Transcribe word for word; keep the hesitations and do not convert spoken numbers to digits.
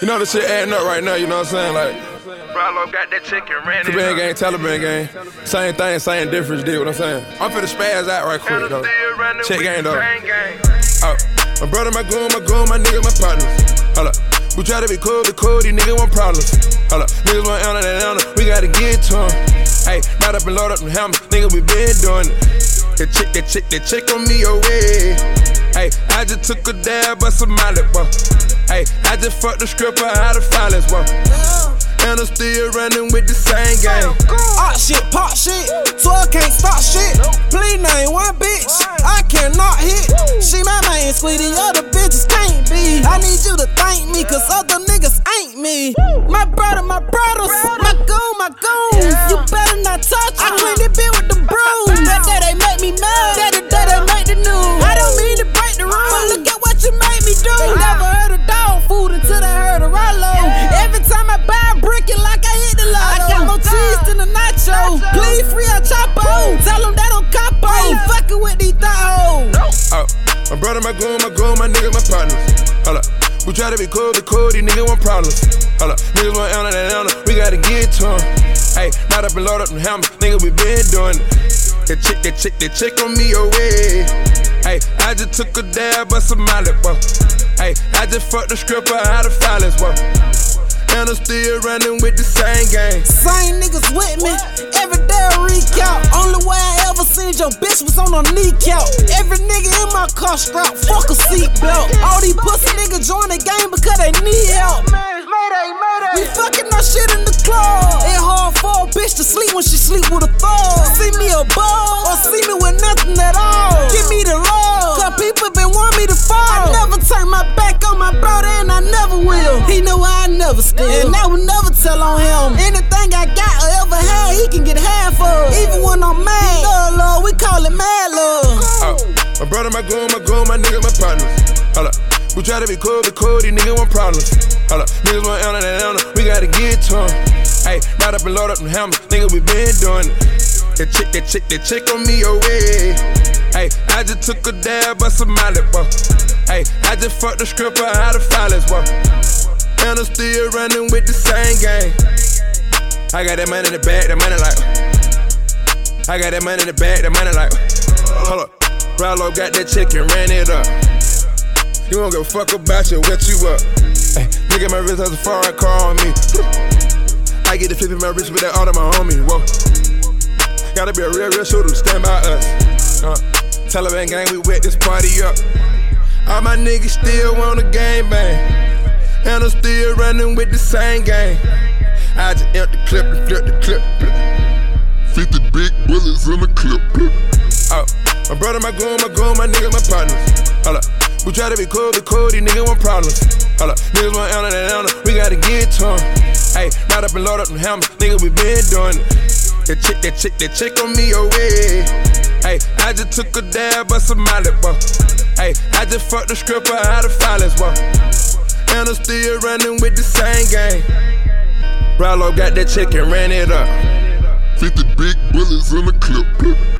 You know the shit adding up right now, you know what I'm saying? Like, Bravo got that chicken ran it Taliban gang, Taliban gang. Same thing, same difference, dig what I'm saying? I'm finna spaz out right quick, though. Check gang, though. Oh, my brother, my goon, my goon, my nigga, my partners. Hold up. We try to be cool, be cool, these niggas want problems. Hold up. Niggas want honor, that honor, we gotta get to them. Hey, light up and load up them hammers, nigga, we been doing it. That chick, that chick, that chick on me away. Hey, I just took a dab, but some molly, boy. Hey, I just fucked the stripper out of violence, boy. And I'm still running with the same game. Hot shit, pop shit, twelve can't stop shit. Please name one bitch, I cannot hit. She my main sweetie, other bitches can't be. I need you to thank me, cause other niggas ain't me. My brother, my brothers, my goon, my goons. You better not touch me. I clean the bill with the broom. That day they make me mad, that the day they make the news. I don't mean to break the rules, but look at what you made me do. They never heard of dog food until they heard of Rollo. Every time I buy a brick, it like I hit the lotto. I got more cheese than a nacho. Please free a Chapo. Tell them that I'm capo. Ain't fucking with these thoughts. Oh, my brother, my goon, my goon, my nigga, my partners. Hold up. We try to be cool, be cool, these niggas want problems. Hold up. Niggas want honor, that honor, we gotta get to them. Hey, light up and load up them hammers, nigga, we been doing it. That chick, that chick, that chick on me away. Hey, I just took a dab, but some molly, boy. Hey, I just fucked the stripper out of violence, boy. And I'm still running with the same gang. Same niggas with me, every day I recount. Only way I ever seen your bitch was on her kneecap. Every nigga in my car strapped, fuck a seatbelt. All these pussy niggas join the game because they need help. We fucking our shit in the club. It hard for a bitch to sleep when she sleep with a thug. See me above, or see me with nothing at all. Give me the love, cause people been wanting me to fall. I never turn my back on my brother and I never will. He know I never steal, and I will never tell on him. Anything I got or ever had, he can get half of. Even when I'm mad, love, love, we call it mad love. Oh, my brother, my goon, my goon, my nigga, my partners. Hold up. We try to be cool, be cool, these niggas want problems. Hold up. Niggas want honor, that honor, we gotta get to them. Hey, light up and load up them hammers, nigga, we been doing it. That chick, that chick, that chick on me away. Hey, I just took a dab, but some molly, boy. Hey, I just fucked the stripper out of violence, boy. And I'm still running with the same gang. I got that money in the bag, that money like. I got that money in the bag, that money like. Hold up, Rollo got that chicken, ran it up. You don't give a fuck about you, wet you up. Hey, nigga, my wrist has a foreign car on me. I get the flipping my wrist with that all of my homie. Whoa, gotta be a real, real shooter to stand by us. Uh, Taliban gang, we wet this party up. All my niggas still want a game bang. And I'm still running with the same gang. I just empty the clip and flip the clip. fifty big bullets in the clip. Oh, my brother, my goon, my goon, my nigga, my partners. Hold up. We try to be cool, be cool, these niggas want problems. Hold up. Niggas want honor, that honor, we gotta get to them. Hey, light up and load up them hammers, nigga, we been doing it. That chick, that chick, that chick on me away. Hey, I just took a dab, but some molly, boy. Hey, I just fucked the stripper out of violence, boy. And I'm still running with the same gang. Rollo got that chicken, ran it up. fifty big bullets in the clip.